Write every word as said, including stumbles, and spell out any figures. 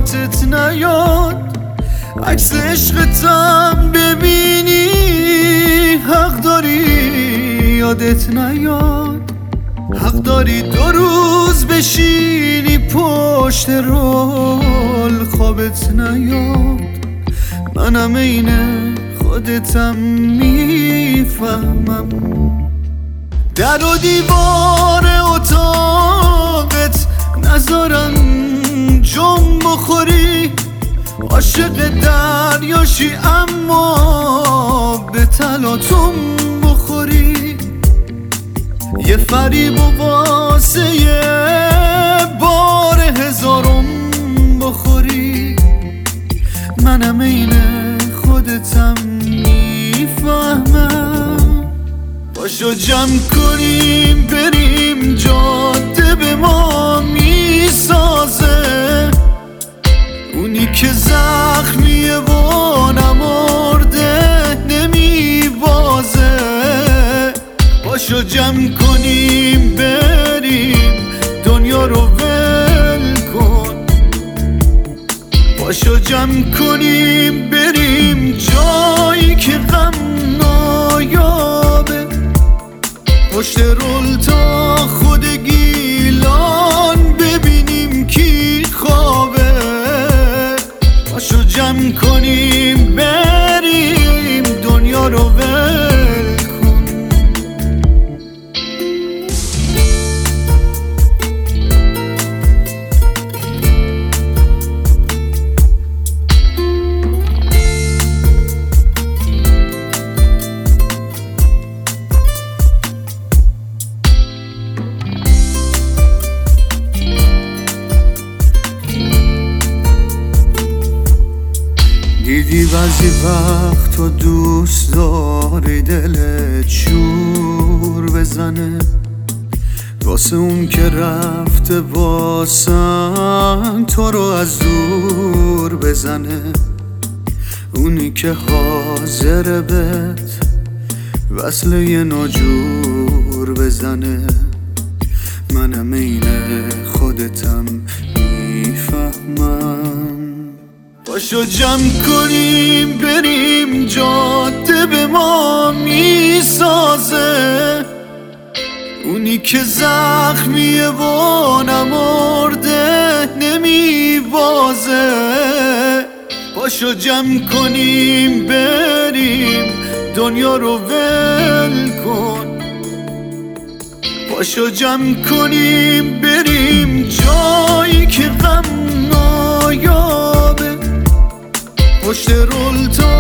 یادت نیاد، عکس عشقتم ببینی حق داری یادت نیاد، حق داری دو روز بشینی پشت رول خوابت نیاد. منم اینه خودتم میفهمم، در و دیوار اتاقت نذارم جم بخوری، عاشق دریاشی اما به تلاطم بخوری، یه فریب و واسه یه بار هزارم بخوری. منم اینه خودتم میفهمم، باشو جمع کنیم بریم جاده به ما میسازه، اونی که زخمیه و نمرده نمیبازه. باشو جمع کنیم بریم دنیا رو ول کن، باشو جمع کنیم بریم جایی که غم نایابه، پشت رول تا خود گیلان ببینیم کی خوابه. باشو جمع کنیم بریم دنیا رو ول کن. دیدی بعضی وقت تو دوست داری دلت شور بزنه، واسه اون که رفته واسن تو رو از دور بزنه، اونی که حاضر بهت وصل یه ناجور بزنه. منم اینه خودتم میفهمم، باشو جمع کنیم بریم جاده به ما میسازه، اونی که زخمیه و نمرده نمیبازه. باشو جمع کنیم بریم دنیا رو ول کن، باشو جمع کنیم بریم جایی که غم نایابه، پشت رول تا